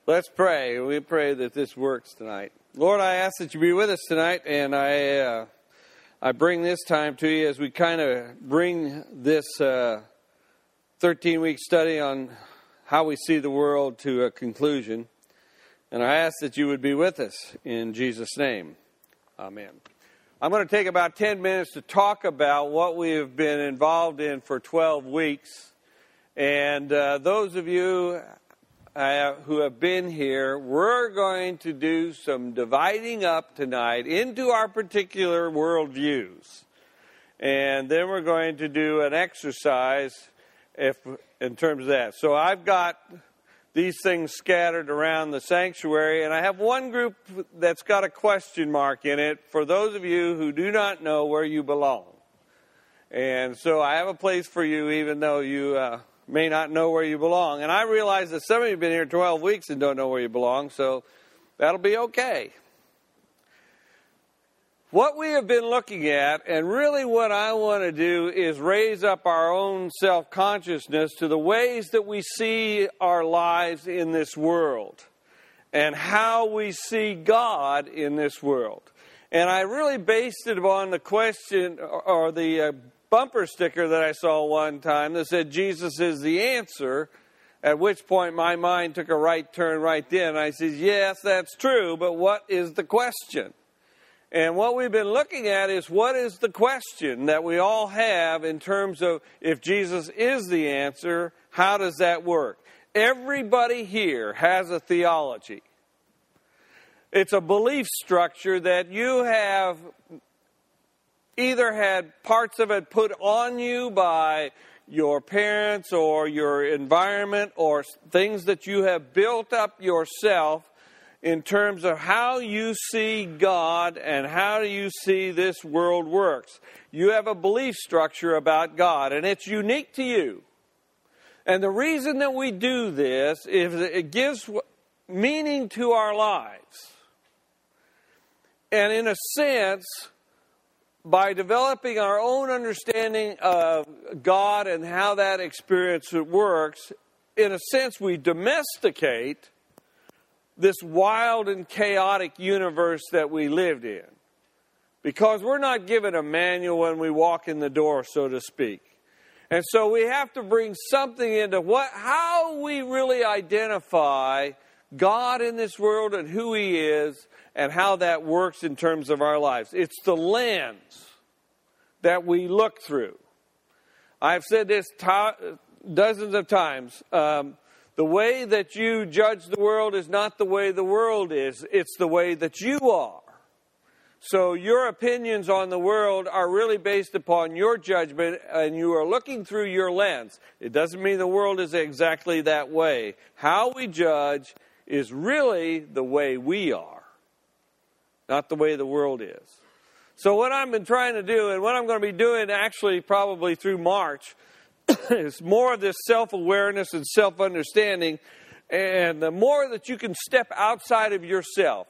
Let's pray. We pray that this works tonight. Lord, I ask that you be with us tonight, and I bring this time to you as we kind of bring this 13-week study on how we see the world to a conclusion. And I ask that you would be with us in Jesus' name. Amen. I'm going to take about 10 minutes to talk about what we have been involved in for 12 weeks. And those of you who have been here, we're going to do some dividing up tonight into our particular worldviews. And then we're going to do an exercise in terms of that. So I've got these things scattered around the sanctuary, and I have one group that's got a question mark in it for those of you who do not know where you belong. And so I have a place for you even though you may not know where you belong. And I realize that some of you have been here 12 weeks and don't know where you belong, so that'll be okay. What we have been looking at, and really what I want to do, is raise up our own self-consciousness to the ways that we see our lives in this world and how we see God in this world. And I really based it on the question or the bumper sticker that I saw one time that said, Jesus is the answer, at which point my mind took a right turn right then. I said, yes, that's true, but what is the question? And what we've been looking at is what is the question that we all have in terms of if Jesus is the answer, how does that work? Everybody here has a theology. It's a belief structure that you have either had parts of it put on you by your parents or your environment or things that you have built up yourself in terms of how you see God and how you see this world works. You have a belief structure about God, and it's unique to you. And the reason that we do this is it gives meaning to our lives. And in a sense, by developing our own understanding of God and how that experience works, in a sense we domesticate this wild and chaotic universe that we lived in. Because we're not given a manual when we walk in the door, so to speak. And so we have to bring something into how we really identify God in this world and who He is and how that works in terms of our lives. It's the lens that we look through. I've said this dozens of times. The way that you judge the world is not the way the world is. It's the way that you are. So your opinions on the world are really based upon your judgment, and you are looking through your lens. It doesn't mean the world is exactly that way. How we judge is really the way we are, not the way the world is. So what I've been trying to do, and what I'm going to be doing actually probably through March, is more of this self-awareness and self-understanding. And the more that you can step outside of yourself,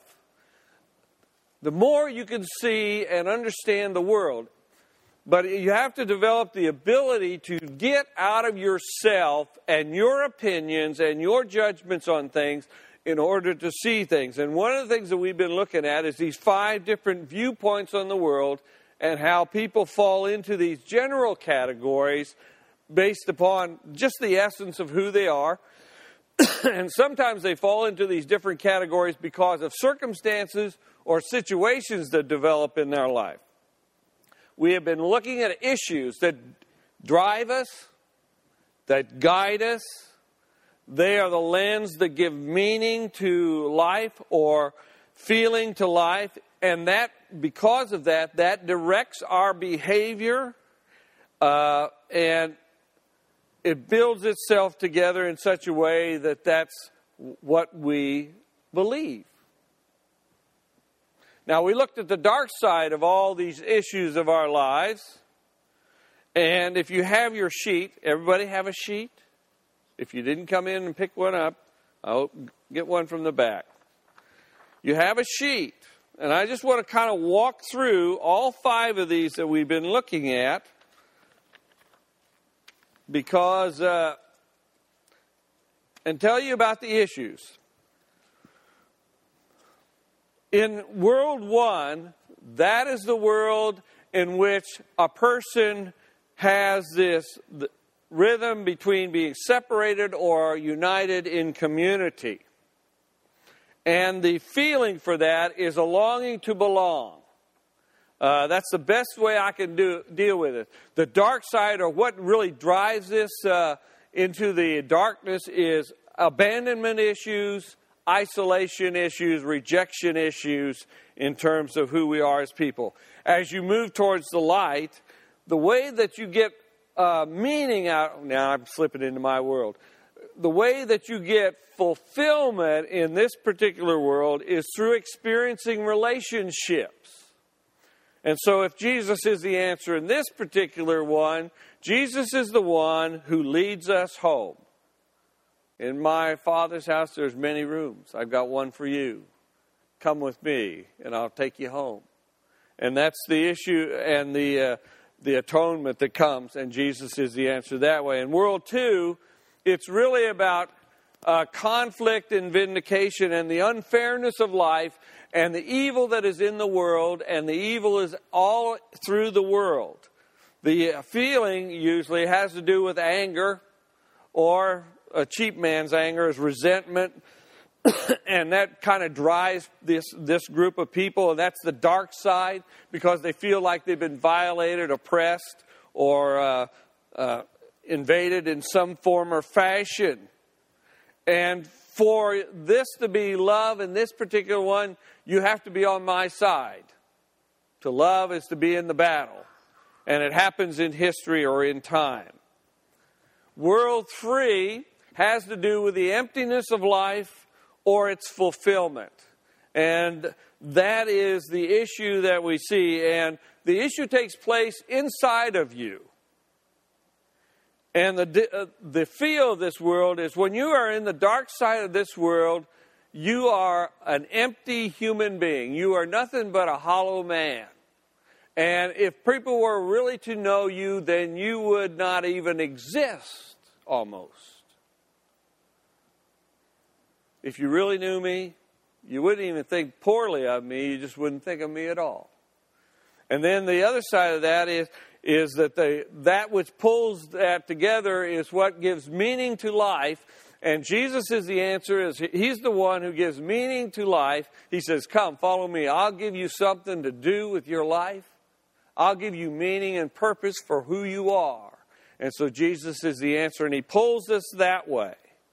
the more you can see and understand the world. But you have to develop the ability to get out of yourself and your opinions and your judgments on things in order to see things. And one of the things that we've been looking at is these 5 different viewpoints on the world and how people fall into these general categories based upon just the essence of who they are. And sometimes they fall into these different categories because of circumstances or situations that develop in their life. We have been looking at issues that drive us, that guide us. They are the lens that give meaning to life or feeling to life. And that, because of that, that directs our behavior and it builds itself together in such a way that that's what we believe. Now, we looked at the dark side of all these issues of our lives. And if you have your sheet, everybody have a sheet? If you didn't come in and pick one up, I'll get one from the back. You have a sheet. And I just want to kind of walk through all 5 of these that we've been looking at. Because, and tell you about the issues. In world one, that is the world in which a person has this rhythm between being separated or united in community. And the feeling for that is a longing to belong. That's the best way I can deal with it. The dark side, or what really drives this into the darkness, is abandonment issues, isolation issues, rejection issues in terms of who we are as people. As you move towards the light, the way that you get meaning out, now I'm slipping into my world, the way that you get fulfillment in this particular world is through experiencing relationships. And so if Jesus is the answer in this particular one, Jesus is the one who leads us home. In my Father's house, there's many rooms. I've got one for you. Come with me, and I'll take you home. And that's the issue and the atonement that comes, and Jesus is the answer that way. In world two, it's really about conflict and vindication and the unfairness of life and the evil that is in the world, and the evil is all through the world. The feeling usually has to do with anger, or a cheap man's anger is resentment, and that kind of drives this group of people, and that's the dark side, because they feel like they've been violated, oppressed, or invaded in some form or fashion. And for this to be love in this particular one, you have to be on my side. To love is to be in the battle. And it happens in history or in time. World 3 has to do with the emptiness of life or its fulfillment. And that is the issue that we see. And the issue takes place inside of you. And the feel of this world is when you are in the dark side of this world, you are an empty human being. You are nothing but a hollow man. And if people were really to know you, then you would not even exist, almost. If you really knew me, you wouldn't even think poorly of me. You just wouldn't think of me at all. And then the other side of that is that that which pulls that together is what gives meaning to life. And Jesus is the answer. He's the one who gives meaning to life. He says, come, follow me. I'll give you something to do with your life. I'll give you meaning and purpose for who you are. And so Jesus is the answer, and he pulls us that way.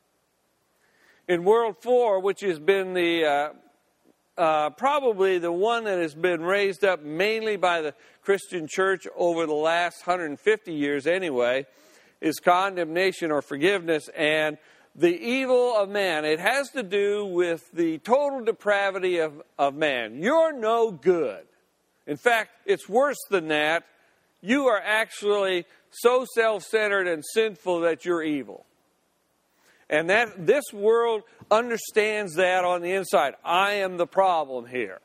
In World 4, which has been the probably the one that has been raised up mainly by the Christian church over the last 150 years anyway, is condemnation or forgiveness and the evil of man. It has to do with the total depravity of man. You're no good. In fact, it's worse than that. You are actually so self-centered and sinful that you're evil. And that this world understands that on the inside. I am the problem here.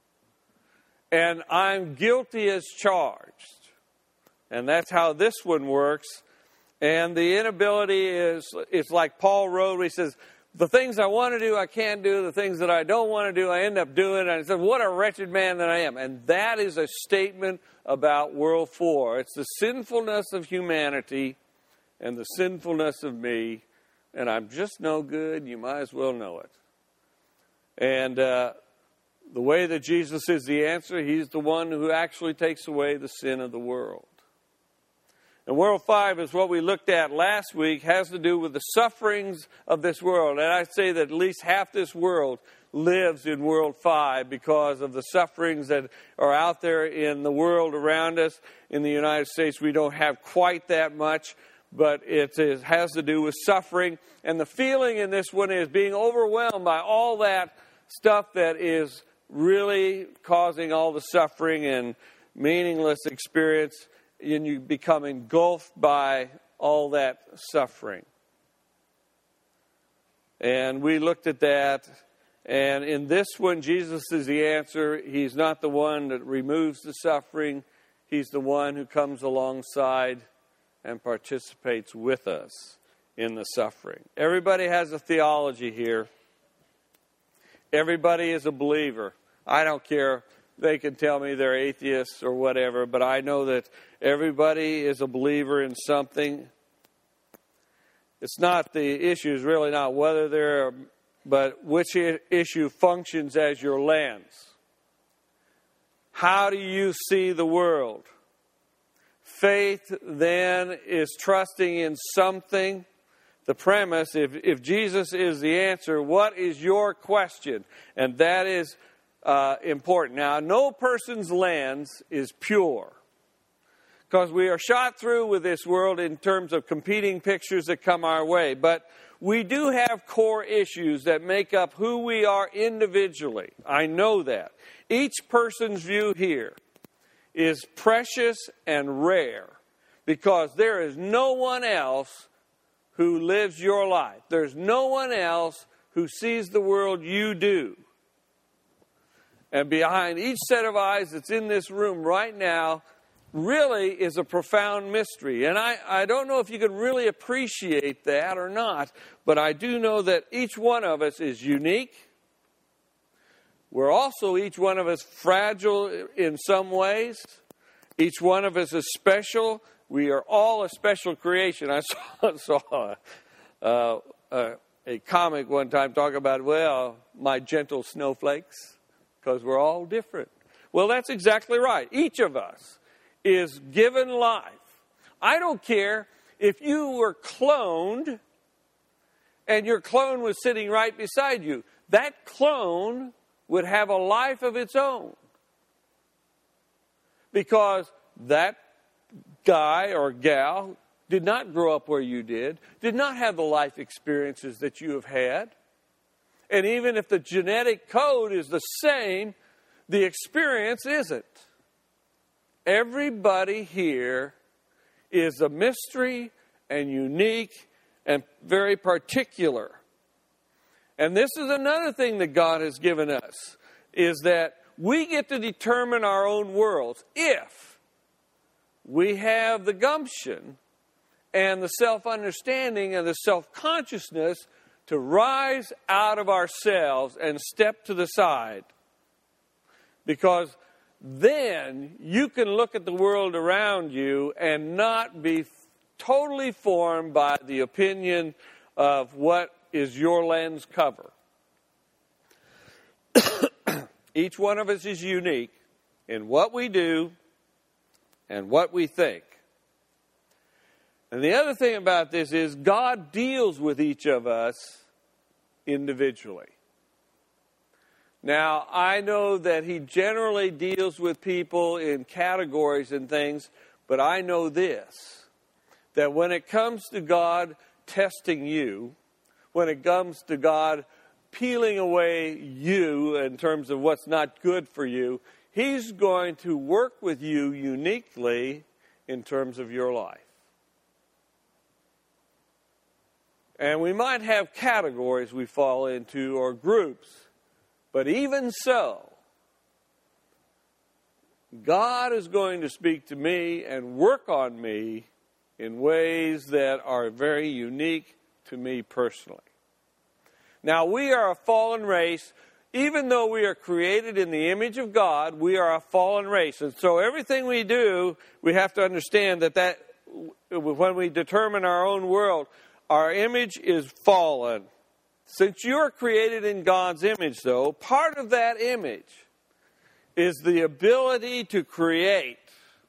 And I'm guilty as charged. And that's how this one works. And the inability is, it's like Paul wrote, he says, the things I want to do, I can't do. The things that I don't want to do, I end up doing. And I said, what a wretched man that I am. And that is a statement about World 4. It's the sinfulness of humanity and the sinfulness of me. And I'm just no good. You might as well know it. And the way that Jesus is the answer, he's the one who actually takes away the sin of the world. And World 5 is what we looked at last week, has to do with the sufferings of this world. And I'd say that at least half this world lives in World 5 because of the sufferings that are out there in the world around us. In the United States, we don't have quite that much. But it has to do with suffering. And the feeling in this one is being overwhelmed by all that stuff that is really causing all the suffering and meaningless experience. And you become engulfed by all that suffering. And we looked at that. And in this one, Jesus is the answer. He's not the one that removes the suffering. He's the one who comes alongside and participates with us in the suffering. Everybody has a theology here. Everybody is a believer. I don't care. They can tell me they're atheists or whatever, but I know that everybody is a believer in something. It's not, the issue is really not whether they're, but which issue functions as your lens. How do you see the world? Faith, then, is trusting in something. The premise, if Jesus is the answer, what is your question? And that is important. Now, no person's lens is pure, because we are shot through with this world in terms of competing pictures that come our way. But we do have core issues that make up who we are individually. I know that. Each person's view here is precious and rare, because there is no one else who lives your life. There's no one else who sees the world you do. And behind each set of eyes that's in this room right now really is a profound mystery. And I don't know if you can really appreciate that or not, but I do know that each one of us is unique. We're also, each one of us, fragile in some ways. Each one of us is special. We are all a special creation. I saw a comic one time talk about, well, my gentle snowflakes, because we're all different. Well, that's exactly right. Each of us is given life. I don't care if you were cloned and your clone was sitting right beside you. That clone would have a life of its own, because that guy or gal did not grow up where you did not have the life experiences that you have had. And even if the genetic code is the same, the experience isn't. Everybody here is a mystery and unique and very particular. And this is another thing that God has given us, is that we get to determine our own worlds if we have the gumption and the self-understanding and the self-consciousness to rise out of ourselves and step to the side. Because then you can look at the world around you and not be totally formed by the opinion of what is your lens cover. Each one of us is unique in what we do and what we think. And the other thing about this is God deals with each of us individually. Now, I know that He generally deals with people in categories and things, but I know this, that when it comes to God testing you, when it comes to God peeling away you in terms of what's not good for you, He's going to work with you uniquely in terms of your life. And we might have categories we fall into or groups, but even so, God is going to speak to me and work on me in ways that are very unique to me personally. Now, we are a fallen race. Even though we are created in the image of God, we are a fallen race. And so everything we do, we have to understand that when we determine our own world, our image is fallen. Since you're created in God's image, though, part of that image is the ability to create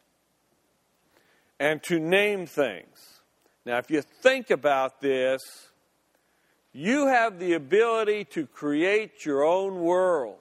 and to name things. Now, if you think about this, you have the ability to create your own world.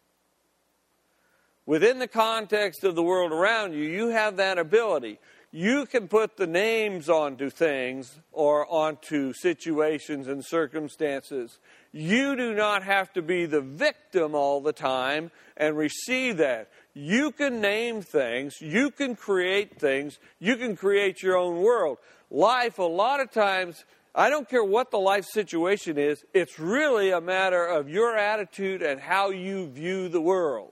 Within the context of the world around you, you have that ability. You can put the names onto things or onto situations and circumstances. You do not have to be the victim all the time and receive that. You can name things. You can create things. You can create your own world. Life, a lot of times, I don't care what the life situation is, it's really a matter of your attitude and how you view the world.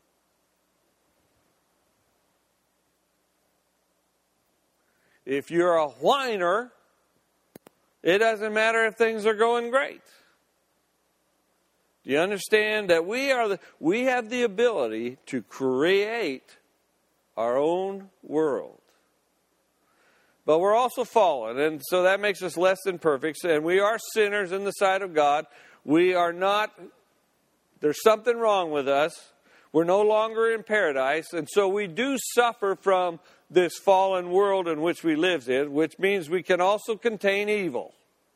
If you're a whiner, it doesn't matter if things are going great. Do you understand that we have the ability to create our own world? But we're also fallen, and so that makes us less than perfect. And we are sinners in the sight of God. We are not, there's something wrong with us. We're no longer in paradise. And so we do suffer from this fallen world in which we live in, which means we can also contain evil.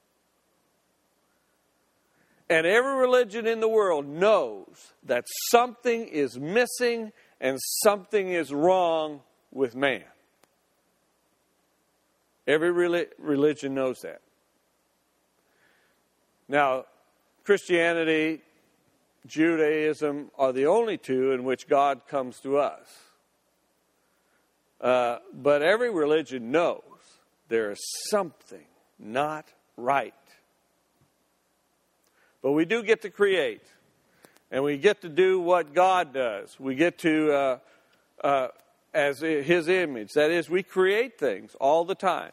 And every religion in the world knows that something is missing and something is wrong with man. Every religion knows that. Now, Christianity, Judaism are the only two in which God comes to us. But every religion knows there is something not right. But we do get to create. And we get to do what God does. We get to, as His image. That is, we create things all the time.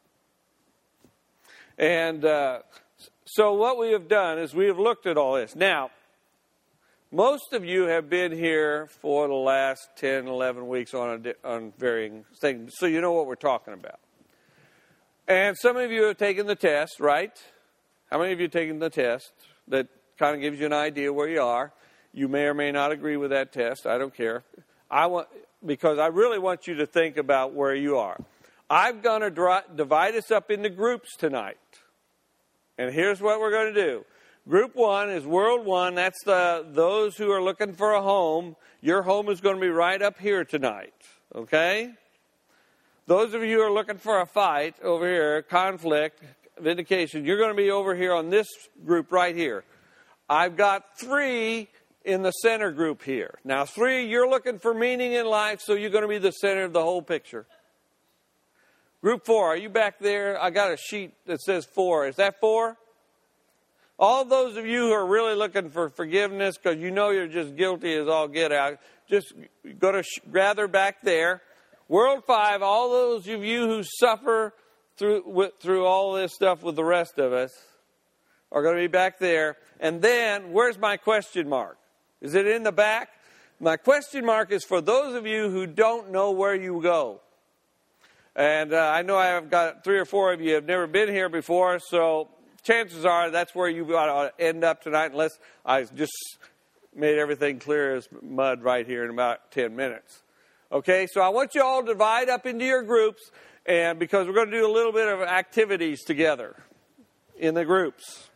And so what we have done is we have looked at all this. Now, most of you have been here for the last 10, 11 weeks on varying things, so you know what we're talking about. And some of you have taken the test, right? How many of you have taken the test? That kind of gives you an idea where you are. You may or may not agree with that test. I don't care. Because I really want you to think about where you are. I'm going to divide us up into groups tonight. And here's what we're going to do. Group 1 is World 1. That's those who are looking for a home. Your home is going to be right up here tonight. Okay? Those of you who are looking for a fight over here, conflict, vindication, you're going to be over here on this group right here. I've got 3 in the center group here. Now 3, you're looking for meaning in life, so you're going to be the center of the whole picture. Group 4, are you back there? I got a sheet that says 4. Is that 4? All those of you who are really looking for forgiveness because you know you're just guilty as all get out, just go to gather back there. World 5, all those of you who suffer through all this stuff with the rest of us are going to be back there. And then, where's my question mark? Is it in the back? My question mark is for those of you who don't know where you go. And I know I've got 3 or 4 of you have never been here before, so chances are that's where you ought to end up tonight, unless I just made everything clear as mud right here in about 10 minutes. Okay, so I want you all to divide up into your groups, and because we're going to do a little bit of activities together in the groups.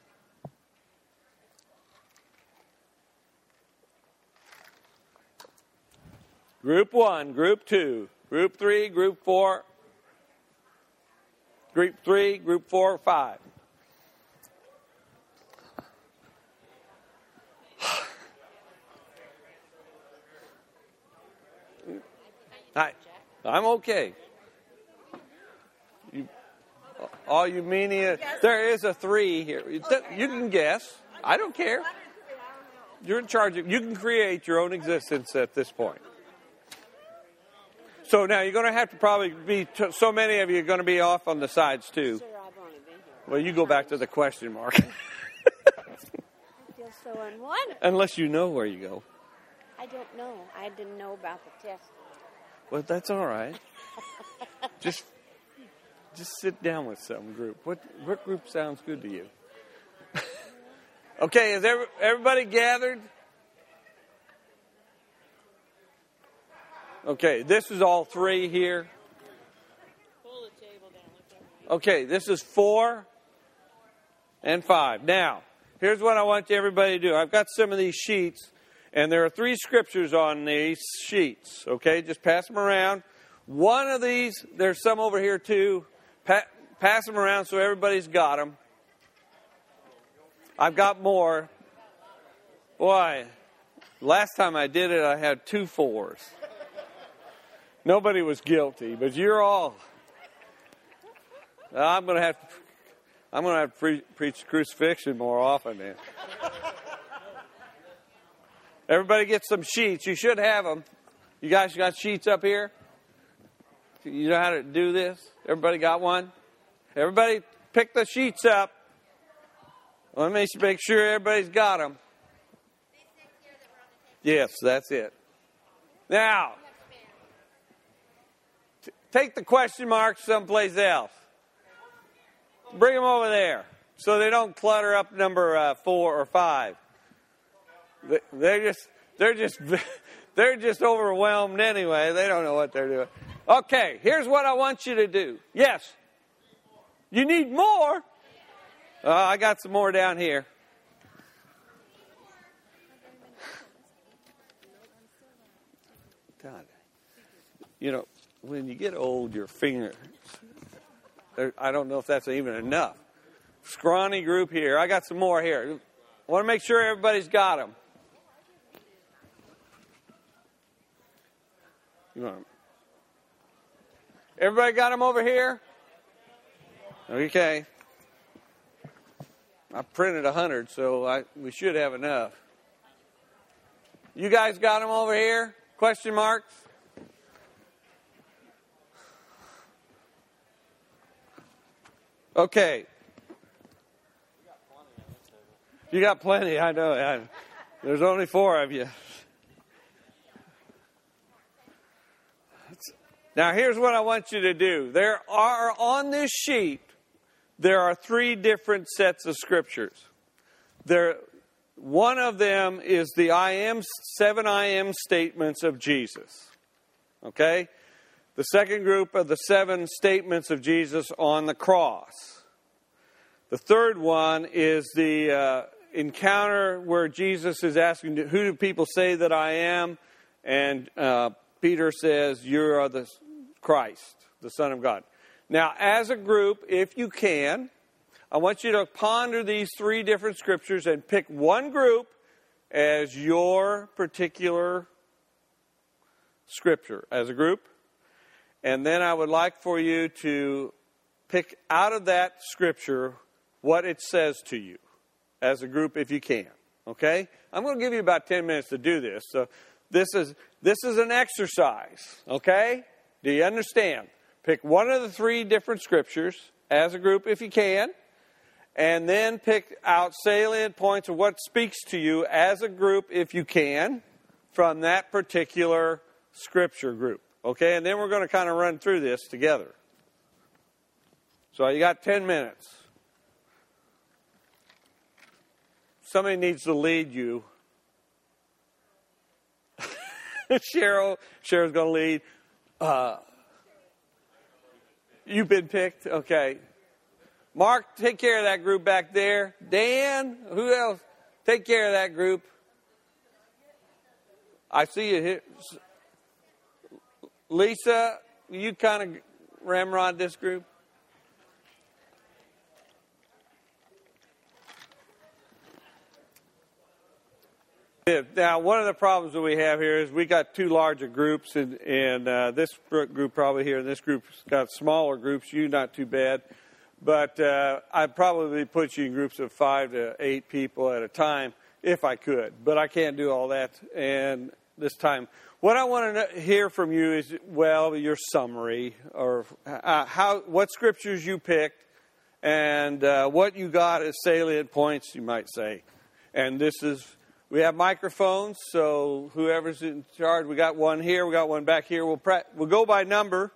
Group 1, Group 2, Group 3, Group 4, Group 3, Group 4, 5. I'm okay. All you meaning there is a 3 here. You can guess. I don't care. You're in charge of. You can create your own existence at this point. So now you're going to have to probably be. So many of you are going to be off on the sides too. Well, you go back to the question mark. I feel so unwanted. Unless you know where you go. I don't know. I didn't know about the test. Well, that's all right. Just sit down with some group. What group sounds good to you? Okay, is everybody gathered? Okay, this is all 3 here. Pull the table down. Okay, this is 4 and 5. Now, here's what I want everybody to do. I've got some of these sheets. And there are 3 scriptures on these sheets, okay? Just pass them around. One of these, there's some over here too. Pass them around so everybody's got them. I've got more. Boy, last time I did it, I had 2 4s. Nobody was guilty, but you're all. I'm going to have to preach crucifixion more often then. Everybody get some sheets. You should have them. You guys got sheets up here? You know how to do this? Everybody got one? Everybody pick the sheets up. Let me make sure everybody's got them. Yes, that's it. Now, take the question marks someplace else. Bring them over there so they don't clutter up number 4 or 5. They're just overwhelmed anyway. They don't know what they're doing. Okay, here's what I want you to do. Yes. You need more? I got some more down here. God, you know, when you get old, your fingers, I don't know if that's even enough. Scrawny group here. I got some more here. I want to make sure everybody's got them. Everybody got them over here? Okay. I printed 100, so we should have enough. You guys got them over here? Question marks? Okay. You got plenty, I know. There's only 4 of you. Now, here's what I want you to do. On this sheet, there are 3 different sets of scriptures. One of them is the 7 I am statements of Jesus. Okay? The second group are the 7 statements of Jesus on the cross. The third one is the encounter where Jesus is asking, who do people say that I am? And Peter says, you are the Christ, the Son of God. Now, as a group, if you can, I want you to ponder these 3 different scriptures and pick one group as your particular scripture as a group. And then I would like for you to pick out of that scripture what it says to you as a group if you can. Okay? I'm going to give you about 10 minutes to do this. So this is an exercise. Okay? Do you understand? Pick one of the 3 different scriptures as a group if you can. And then pick out salient points of what speaks to you as a group if you can from that particular scripture group. Okay? And then we're going to kind of run through this together. So you got 10 minutes. Somebody needs to lead you. Cheryl's going to lead. You've been picked? Okay. Mark, take care of that group back there. Dan, who else? Take care of that group. I see you here. Lisa, you kind of ramrod this group? Now, one of the problems that we have here is we got 2 larger groups, and this group probably here, and this group's got smaller groups. You not too bad, but I'd probably put you in groups of 5 to 8 people at a time if I could, but I can't do all that. And this time, what I want to hear from you is, well, your summary or what scriptures you picked, and what you got as salient points, you might say. And this is. We have microphones, so whoever's in charge, we got one here, we got one back here. We'll go by number.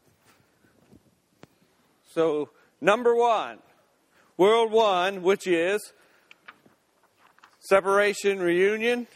So, number 1, World 1, which is separation, reunion.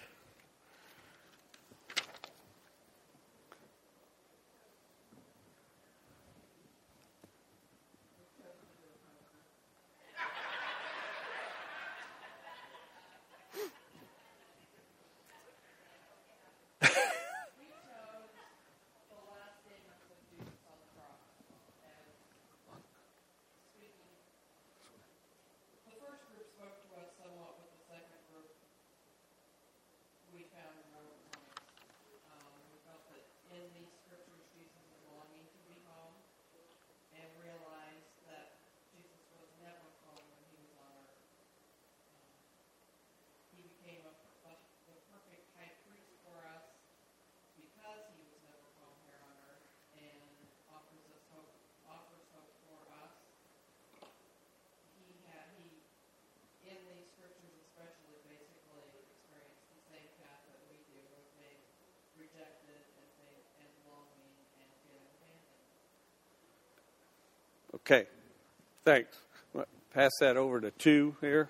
Okay, thanks. Pass that over to 2 here.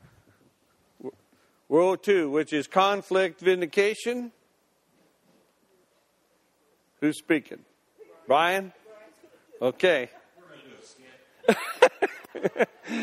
World 2, which is conflict vindication. Who's speaking? Brian? Okay. We're going to do a skit.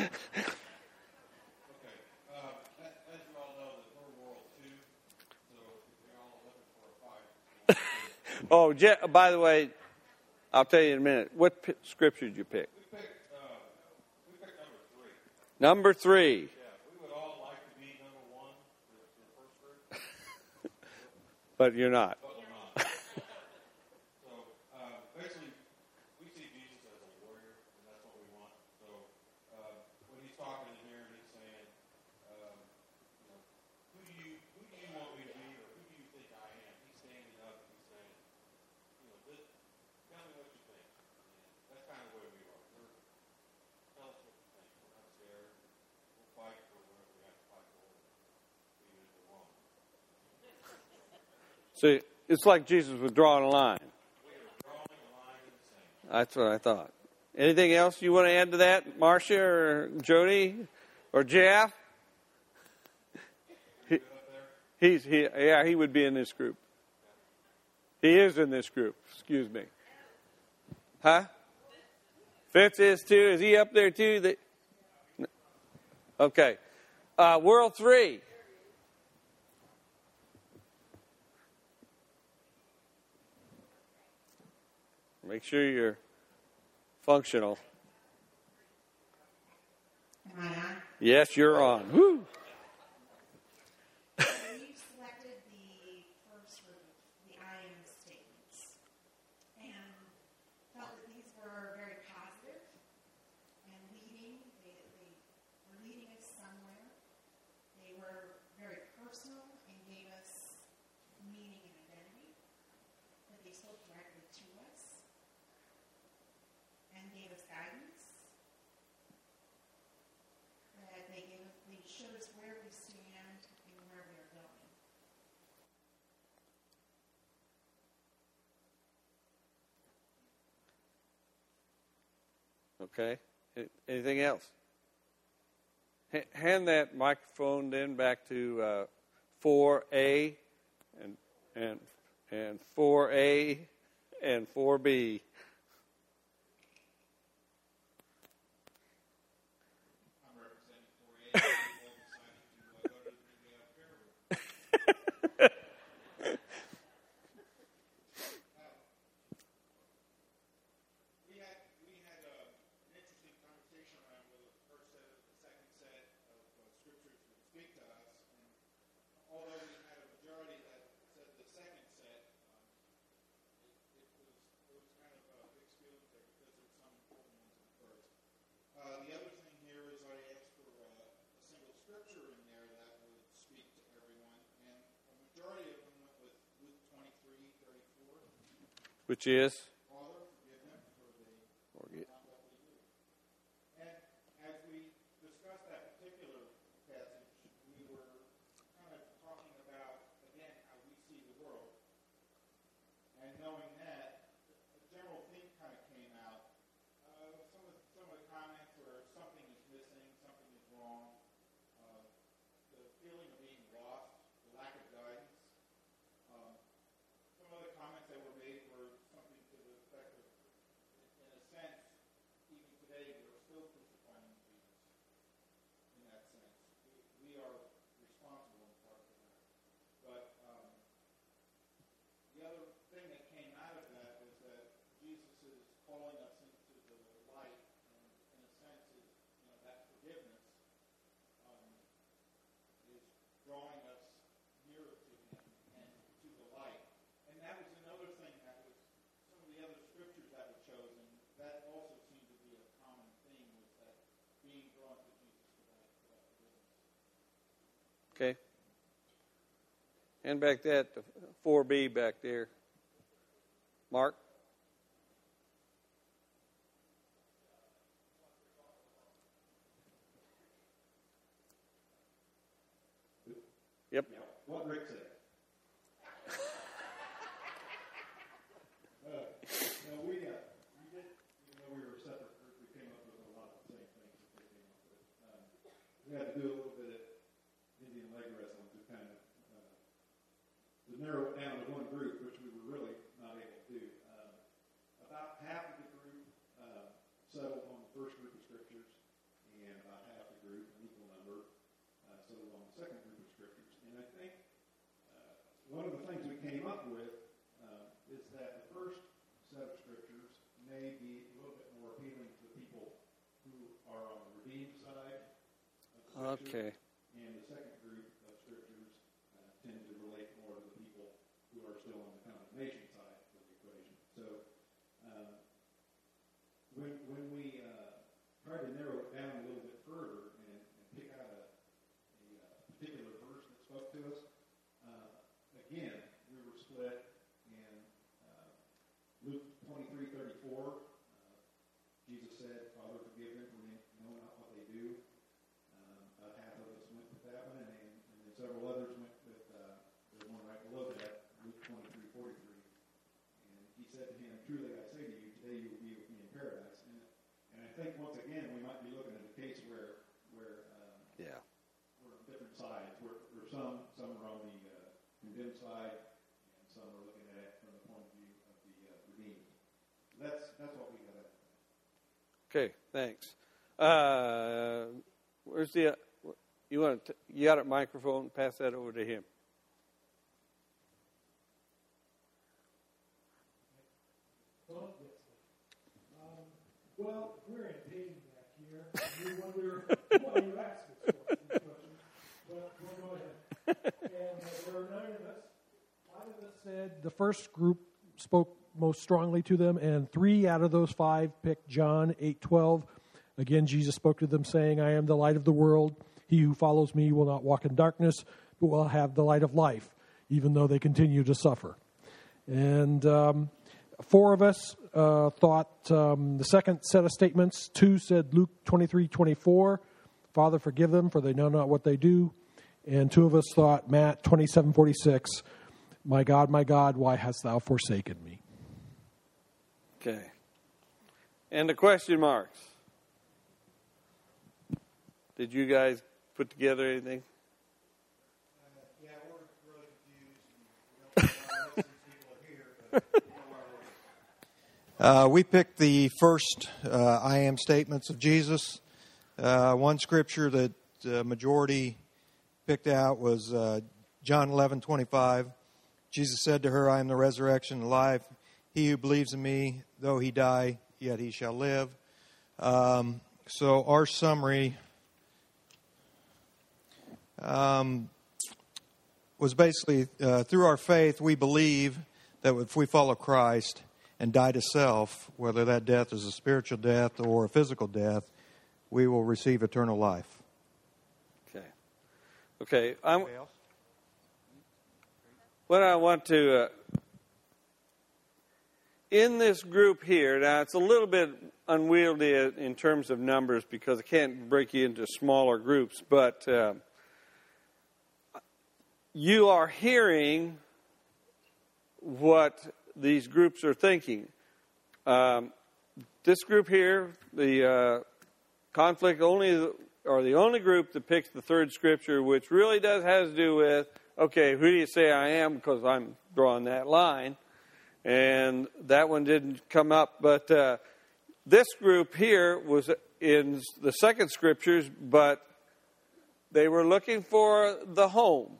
As you all know, that we're World 2, so if you're all looking for a fight. Oh, by the way, I'll tell you in a minute. What scripture did you pick? We picked number 3. Number 3. Yeah, we would all like to be number 1 for the first group. But you're not. But we're not. So, basically, we see Jesus as a warrior, and that's what we want. So, when he's talking in here, he's saying, who do you want me to be, or who do you think I am? He's standing up and he's saying, tell me what you think. And that's kind of where we are. Tell us what you think. We're not scared. We'll fight for whatever we have to fight for, even if we're wrong. See, it's like Jesus was drawing a line. Drawing a line in the sand. That's what I thought. Anything else you want to add to that, Marcia or Jody or Jeff? He would be in this group. He is in this group. Excuse me. Huh? Fitz is too. Is he up there too? Okay. World 3. Make sure you're functional. Am I on? Yes, you're on. Woo. We've selected the first group, the I am statements, and felt that these were very positive and leading. They were leading us somewhere. They were very personal and gave us meaning and identity. That they spoke directly to us and gave us guidance. That they showed us where we stand and where we are going. Okay. Anything else? Hand that microphone then back to 4A and 4A and 4B. I'm representing 4A. People decided to go to the prayer room. We had an interesting conversation around whether the first set or the second set of scriptures would speak to us. And although we had a majority that said the second set, it was kind of a mixed feeling there because there's some important ones in the first. The other thing here is I asked for a single scripture in there that would speak to everyone, and a majority of them went with Luke 23:34. Which is? Father, forgive them, for they Forget. not what they do. And as we discussed that particular passage, we were kind of talking about, again, how we see the world. And knowing that, a general theme kind of came out. Some of the comments were something is missing, something is wrong. The feeling of being lost, the lack of guidance. Some other comments that were made were something to the effect of, in a sense, even today, we're still crucifying Jesus. In that sense, we are responsible in part for that. But the other thing that came out of that was that Jesus is calling us into the light, and in a sense, that forgiveness is drawing us nearer to Him and to the light. And that was another thing that was some of the other scriptures that were chosen. That also seemed to be a common theme, was that being drawn to Jesus for that forgiveness. Okay. Hand back that to 4B back there. Mark? Yep. What Rick said. We did, even though we were a separate group, we came we had to do a little bit of Indian leg wrestling to kind of to narrow it down to one group, which we were really not able to do. About half of the group settled on the first group of scriptures, and about half the group, an equal number, settled on the second group of scriptures. And I think one of the things we came up with is that the first set of scriptures may be a little bit more appealing to people who are on the redeemed side of the scripture. Okay. And the second group of scriptures tend to relate more to the people who are still on the condemnation side of the equation. So when we tried to narrow it down a little bit further and pick out a particular verse that spoke to us, again, we were split in Luke 23:34. Jesus said, "Father, forgive them, for they know not what they do." About half of us went with that one, and then several others went with the one right below that, Luke 23:43. And he said to him, "Truly I say to you, today you will be with me in paradise." And I think once again we might be looking at a case where Yeah. we're on different sides. Where some are on the condemned side, and some are looking at it from the point of view of the redeemed. So that's what we got at. Okay, thanks. Where's the you got a microphone? Pass that over to him. Well, we're in pain back here. We wonder why you asked us these questions. But we'll go ahead. And there are 9 of us. 5 of us said the first group spoke most strongly to them, and 3 out of those 5 picked John 8:12. Again, Jesus spoke to them saying, "I am the light of the world. He who follows me will not walk in darkness, but will have the light of life," even though they continue to suffer. And 4 of us thought the second set of statements. 2 said Luke 23:24, "Father, forgive them, for they know not what they do." And 2 of us thought Matt 27:46, my God, why hast thou forsaken me?" Okay. And the question marks. Did you guys put together anything? Yeah, we're really confused. And we don't know why most of these people are here, but we know why we're here. We picked the first I am statements of Jesus. One scripture that the majority picked out was John 11:25. Jesus said to her, "I am the resurrection and life. He who believes in me, though he die, yet he shall live." So our summary was basically, through our faith, we believe that if we follow Christ and die to self, whether that death is a spiritual death or a physical death, we will receive eternal life. Okay. What I want to, in this group here, now it's a little bit unwieldy in terms of numbers because I can't break you into smaller groups, but you are hearing what these groups are thinking. This group here, the conflict are the only group that picks the third scripture, which really has to do with, okay, who do you say I am? Because I'm drawing that line. And that one didn't come up. But this group here was in the second scriptures, but they were looking for the home.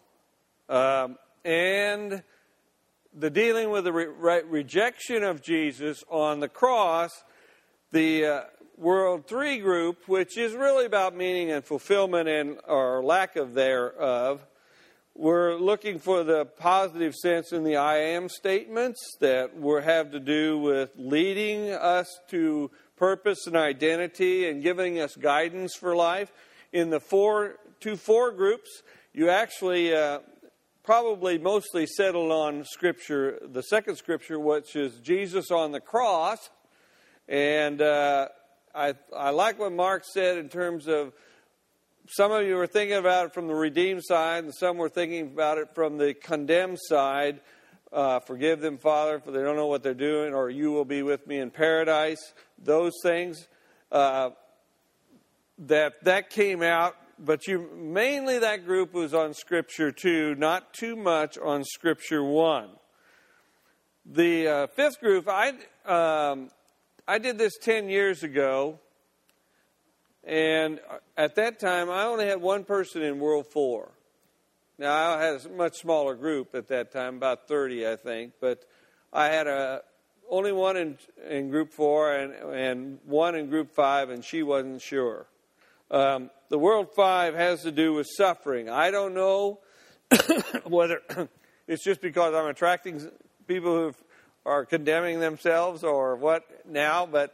And the dealing with the rejection of Jesus on the cross, the World 3 group, which is really about meaning and fulfillment and or lack of thereof, we're looking for the positive sense in the I am statements that have to do with leading us to purpose and identity and giving us guidance for life. In the 4 groups, you actually probably mostly settled on Scripture, the second Scripture, which is Jesus on the cross. And I like what Mark said in terms of some of you were thinking about it from the redeemed side, and some were thinking about it from the condemned side. Forgive them, Father, for they don't know what they're doing, or you will be with me in paradise. Those things that came out mainly that group was on Scripture 2, not too much on Scripture 1. The fifth group, I did this 10 years ago, and at that time I only had one person in World 4. Now, I had a much smaller group at that time, about 30, I think, but I had only one in Group 4 and one in Group 5, and she wasn't sure. The World 5 has to do with suffering. I don't know whether it's just because I'm attracting people who are condemning themselves or what now, but,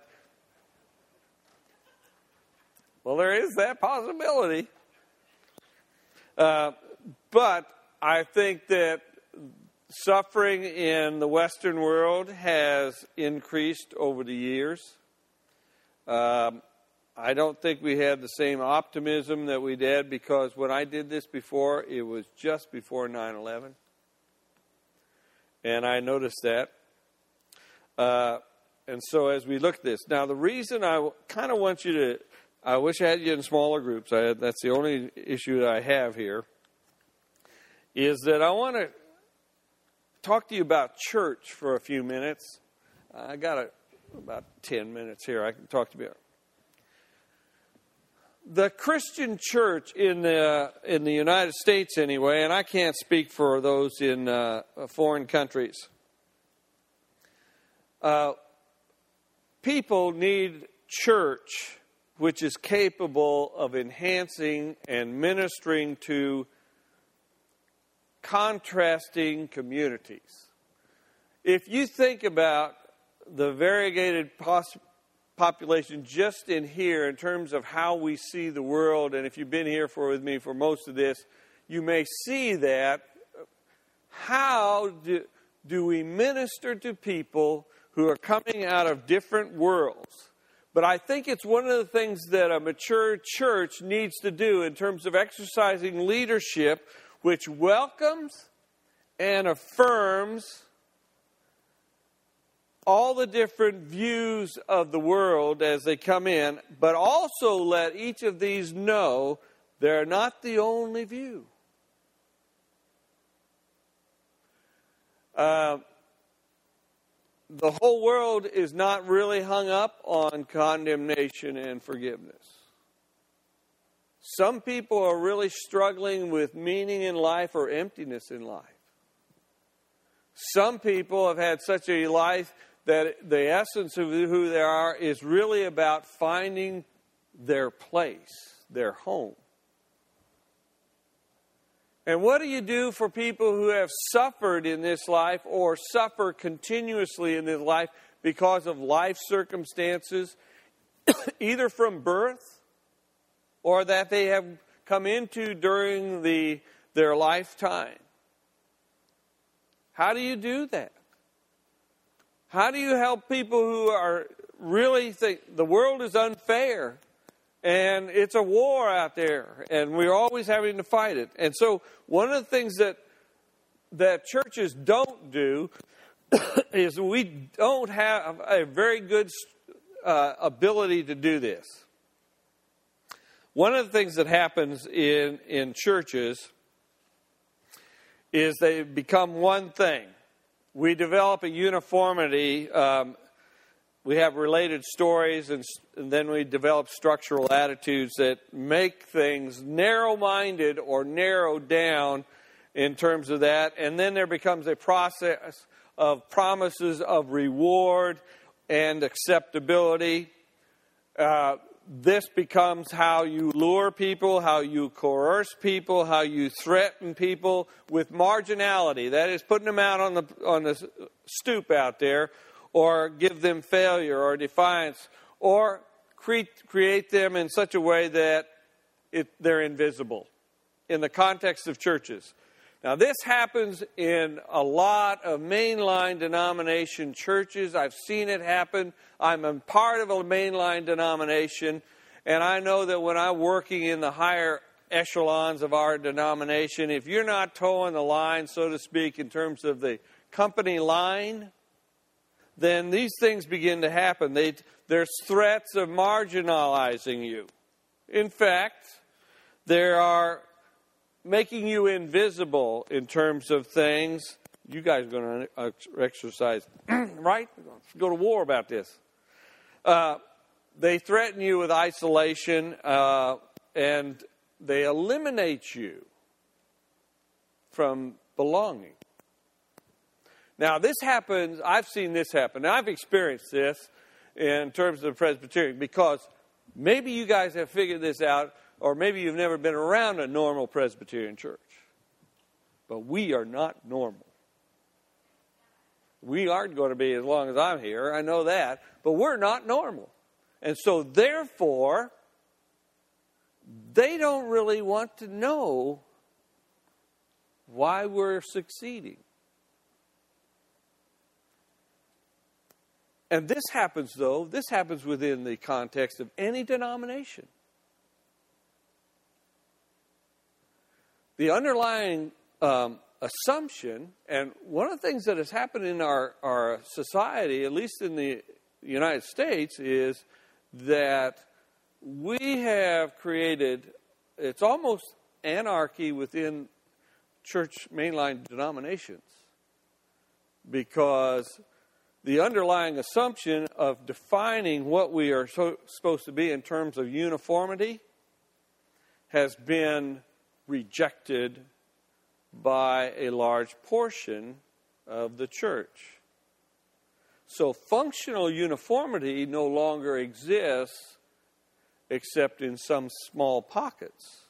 well, there is that possibility. But I think that suffering in the Western world has increased over the years. I don't think we had the same optimism that we did, because when I did this before, it was just before 9/11. And I noticed that. And so as we look at this, now the reason I kind of want you to, I wish I had you in smaller groups. That's the only issue that I have here, is that I want to talk to you about church for a few minutes. I got about 10 minutes here I can talk to you about. The Christian church in the United States anyway, and I can't speak for those in foreign countries, people need church which is capable of enhancing and ministering to contrasting communities. If you think about the variegated population just in here in terms of how we see the world, and if you've been here with me for most of this, you may see that. How do we minister to people who are coming out of different worlds? But I think it's one of the things that a mature church needs to do in terms of exercising leadership, which welcomes and affirms all the different views of the world as they come in, but also let each of these know they're not the only view. The whole world is not really hung up on condemnation and forgiveness. Some people are really struggling with meaning in life or emptiness in life. Some people have had such a life that the essence of who they are is really about finding their place, their home. And what do you do for people who have suffered in this life or suffer continuously in this life because of life circumstances, either from birth or that they have come into during their lifetime? How do you do that? How do you help people who are really think the world is unfair and it's a war out there and we're always having to fight it? And so one of the things that churches don't do is we don't have a very good ability to do this. One of the things that happens in churches is they become one thing. We develop a uniformity. We have related stories, and then we develop structural attitudes that make things narrow-minded or narrowed down in terms of that. And then there becomes a process of promises of reward and acceptability. This becomes how you lure people, how you coerce people, how you threaten people with marginality. That is, putting them out on the stoop out there, or give them failure or defiance, or create them in such a way that they're invisible in the context of churches. Now, this happens in a lot of mainline denomination churches. I've seen it happen. I'm a part of a mainline denomination, and I know that when I'm working in the higher echelons of our denomination, if you're not towing the line, so to speak, in terms of the company line, then these things begin to happen. There's threats of marginalizing you. In fact, They are making you invisible in terms of things. You guys are going to exercise, right? Go to war about this. They threaten you with isolation, and they eliminate you from belonging. Now, this happens, I've seen this happen. Now, I've experienced this in terms of the Presbyterian, because maybe you guys have figured this out, or maybe you've never been around a normal Presbyterian church. But we are not normal. We aren't going to be as long as I'm here, I know that, but we're not normal. And so, therefore, they don't really want to know why we're succeeding. And this happens within the context of any denomination. The underlying assumption, and one of the things that has happened in our society, at least in the United States, is that we have created, it's almost anarchy within church mainline denominations, because the underlying assumption of defining what we are supposed to be in terms of uniformity has been rejected by a large portion of the church. So functional uniformity no longer exists except in some small pockets.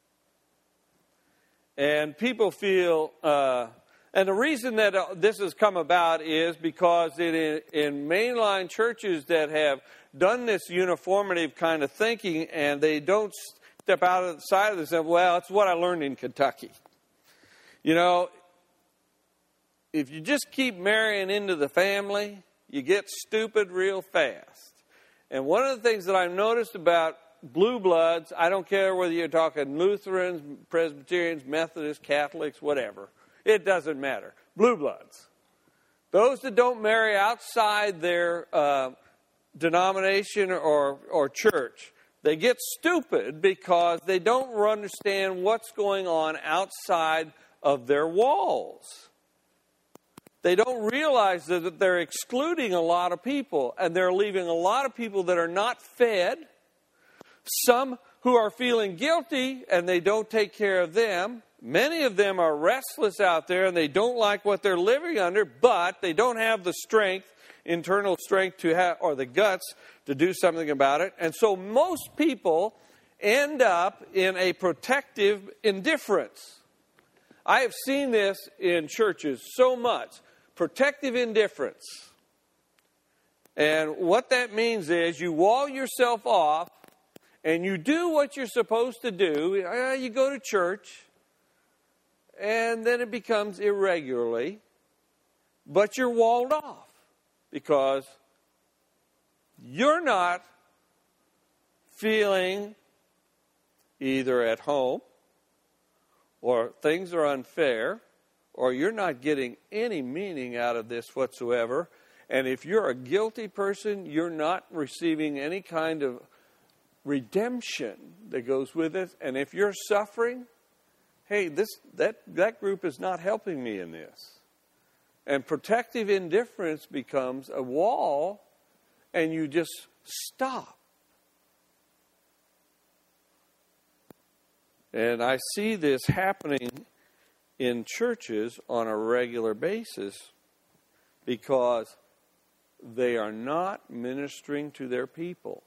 And people feel, and the reason that this has come about is because in mainline churches that have done this uniformity kind of thinking, and they don't step out of the side of themselves, well, it's what I learned in Kentucky. You know, if you just keep marrying into the family, you get stupid real fast. And one of the things that I've noticed about blue bloods, I don't care whether you're talking Lutherans, Presbyterians, Methodists, Catholics, whatever. It doesn't matter. Blue bloods. Those that don't marry outside their denomination or church, they get stupid because they don't understand what's going on outside of their walls. They don't realize that they're excluding a lot of people, and they're leaving a lot of people that are not fed, some who are feeling guilty and they don't take care of them. Many of them are restless out there and they don't like what they're living under, but they don't have the strength, internal strength to have, or the guts to do something about it. And so most people end up in a protective indifference. I have seen this in churches so much. Protective indifference. And what that means is you wall yourself off and you do what you're supposed to do. You go to church and then it becomes irregularly, but you're walled off because you're not feeling either at home, or things are unfair, or you're not getting any meaning out of this whatsoever. And if you're a guilty person, you're not receiving any kind of redemption that goes with it. And if you're suffering, hey, that group is not helping me in this. And protective indifference becomes a wall, and you just stop. And I see this happening in churches on a regular basis because they are not ministering to their people.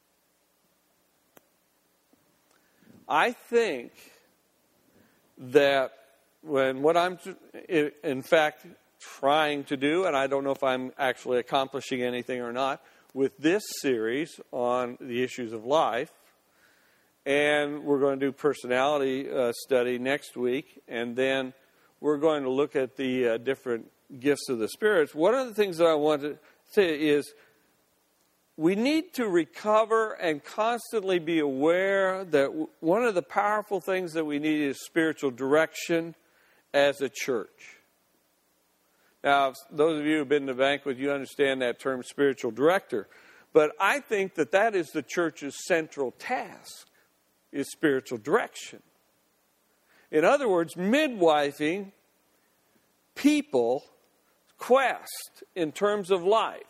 I think that what I'm, in fact, trying to do, and I don't know if I'm actually accomplishing anything or not, with this series on the issues of life, and we're going to do personality study next week, and then we're going to look at the different gifts of the spirits. One of the things that I want to say is we need to recover and constantly be aware that one of the powerful things that we need is spiritual direction as a church. Now, those of you who have been to banquet, you understand that term, spiritual director. But I think that is the church's central task. is spiritual direction. In other words, midwifing people's quest in terms of life.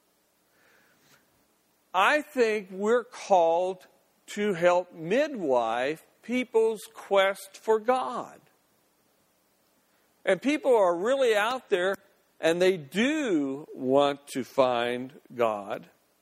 I think we're called to help midwife people's quest for God. And people are really out there, and they do want to find God.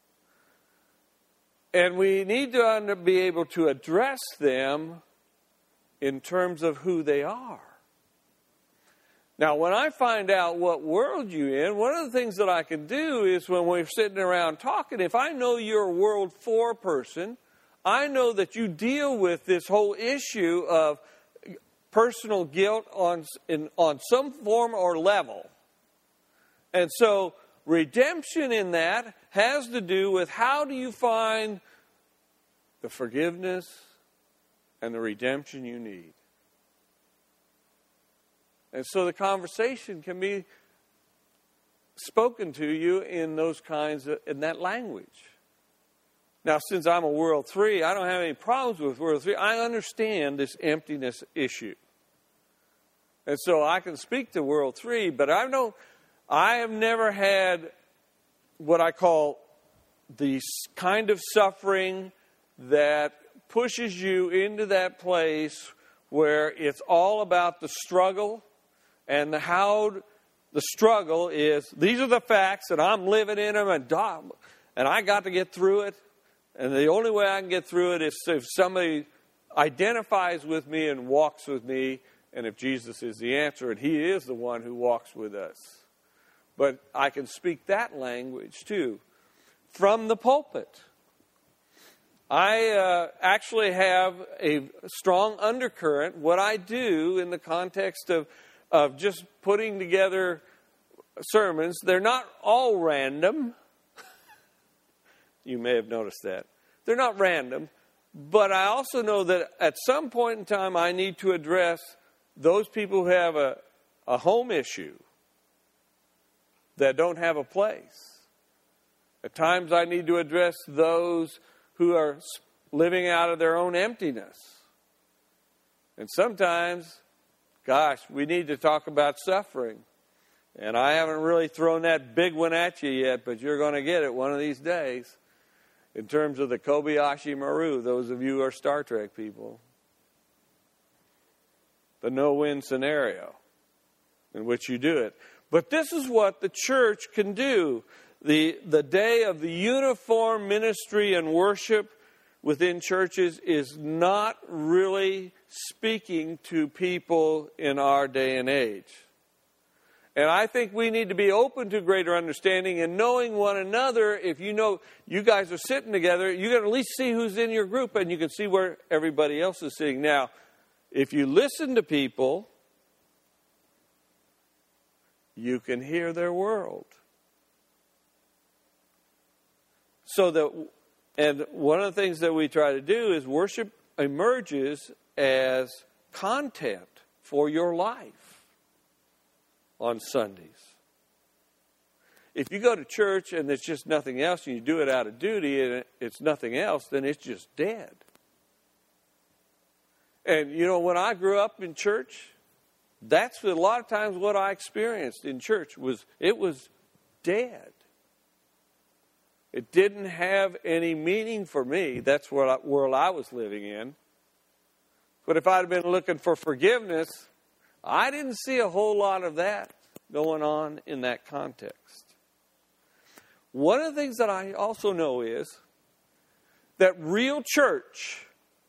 And we need to be able to address them in terms of who they are. Now, when I find out what world you're in, one of the things that I can do is when we're sitting around talking, if I know you're a World 4 person, I know that you deal with this whole issue of personal guilt on some form or level. And so redemption in that has to do with how do you find the forgiveness and the redemption you need. And so the conversation can be spoken to you in those in that language. Now, since I'm a World 3, I don't have any problems with World 3. I understand this emptiness issue. And so I can speak to World 3, but I have never had what I call the kind of suffering that pushes you into that place where it's all about the struggle and how the struggle is, these are the facts and I'm living in them and I got to get through it. And the only way I can get through it is if somebody identifies with me and walks with me, and if Jesus is the answer, and He is the one who walks with us. But I can speak that language too, from the pulpit. I actually have a strong undercurrent. What I do in the context of just putting together sermons, they're not all random. You may have noticed that. They're not random. But I also know that at some point in time I need to address those people who have a home issue that don't have a place. At times I need to address those who are living out of their own emptiness. And sometimes, gosh, we need to talk about suffering. And I haven't really thrown that big one at you yet, but you're going to get it one of these days. In terms of the Kobayashi Maru, those of you who are Star Trek people. The no-win scenario in which you do it. But this is what the church can do. The day of the uniform ministry and worship within churches is not really speaking to people in our day and age. And I think we need to be open to greater understanding and knowing one another. If you know you guys are sitting together, you can at least see who's in your group and you can see where everybody else is sitting. Now, if you listen to people, you can hear their world. And one of the things that we try to do is worship emerges as content for your life on Sundays. If you go to church and it's just nothing else and you do it out of duty and it's nothing else, then it's just dead. And you know, when I grew up in church, that's a lot of times what I experienced in church was dead. It didn't have any meaning for me. That's what world I was living in. But if I'd have been looking for forgiveness, I didn't see a whole lot of that going on in that context. One of the things that I also know is that real church,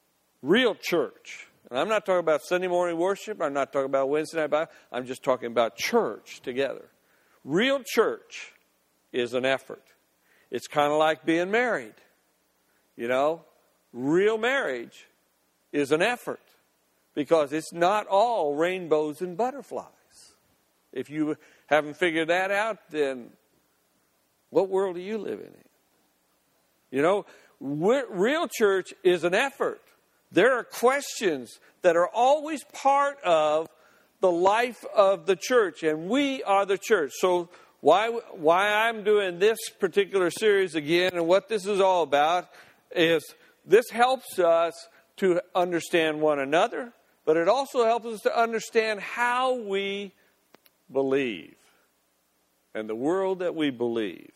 and I'm not talking about Sunday morning worship, I'm not talking about Wednesday night Bible, I'm just talking about church together. Real church is an effort. It's kind of like being married. You know, real marriage is an effort because it's not all rainbows and butterflies. If you haven't figured that out, then what world are you living in? You know, real church is an effort. There are questions that are always part of the life of the church, and we are the church. So why I'm doing this particular series again and what this is all about is this helps us to understand one another, but it also helps us to understand how we believe and the world that we believe.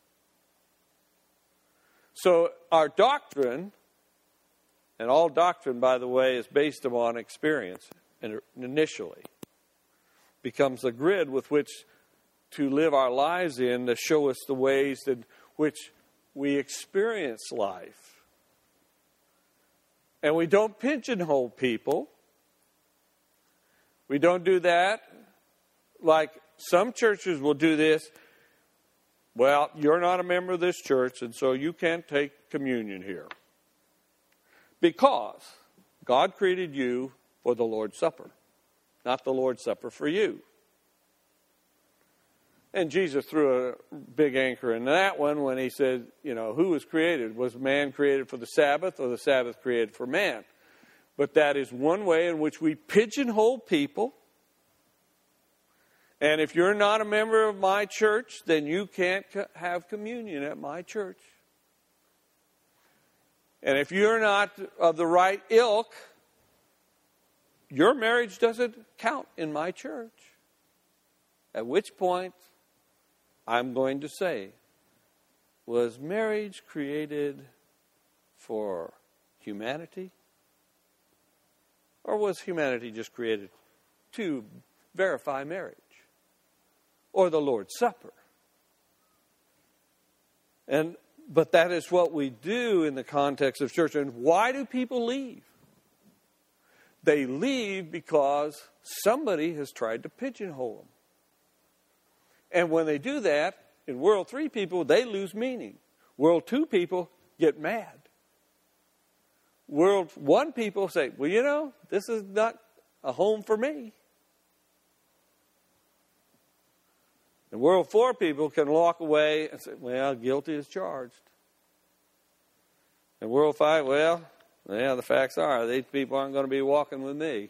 So our doctrine, and all doctrine, by the way, is based upon experience initially, becomes the grid with which to live our lives in, to show us the ways in which we experience life. And we don't pigeonhole people. We don't do that like some churches will do this. Well, you're not a member of this church, and so you can't take communion here. Because God created you for the Lord's Supper, not the Lord's Supper for you. And Jesus threw a big anchor in that one when he said, who was created? Was man created for the Sabbath, or the Sabbath created for man? But that is one way in which we pigeonhole people. And if you're not a member of my church, then you can't have communion at my church. And if you're not of the right ilk, your marriage doesn't count in my church. At which point, I'm going to say, was marriage created for humanity? Or was humanity just created to verify marriage? Or the Lord's Supper? But that is what we do in the context of church. And why do people leave? They leave because somebody has tried to pigeonhole them. And when they do that, in World 3 people, they lose meaning. World 2 people get mad. World 1 people say, well, this is not a home for me. And World 4 people can walk away and say, well, guilty as charged. And World 5, the facts are, these people aren't going to be walking with me.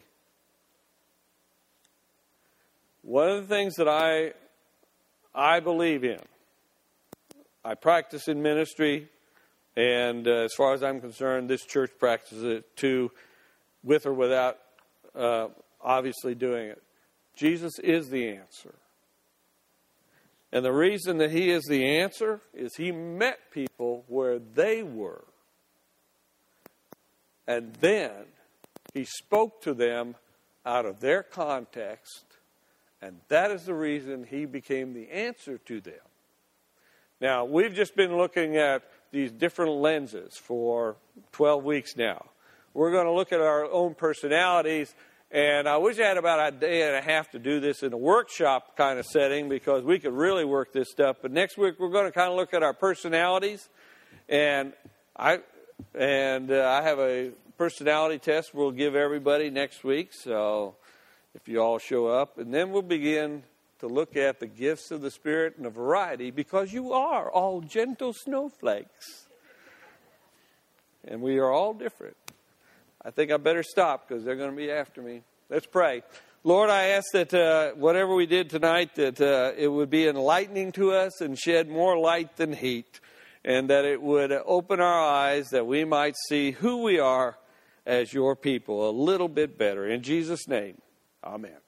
One of the things that I believe in, I practice in ministry, and as far as I'm concerned, this church practices it too, with or without obviously doing it. Jesus is the answer. And the reason that he is the answer is he met people where they were. And then he spoke to them out of their context. And that is the reason he became the answer to them. Now, we've just been looking at these different lenses for 12 weeks now. We're going to look at our own personalities. And I wish I had about a day and a half to do this in a workshop kind of setting, because we could really work this stuff. But next week we're going to kind of look at our personalities. And I have a personality test we'll give everybody next week. So if you all show up. And then we'll begin to look at the gifts of the Spirit and a variety, because you are all gentle snowflakes. And we are all different. I think I better stop because they're going to be after me. Let's pray. Lord, I ask that whatever we did tonight, that it would be enlightening to us and shed more light than heat. And that it would open our eyes that we might see who we are as your people a little bit better. In Jesus' name, amen.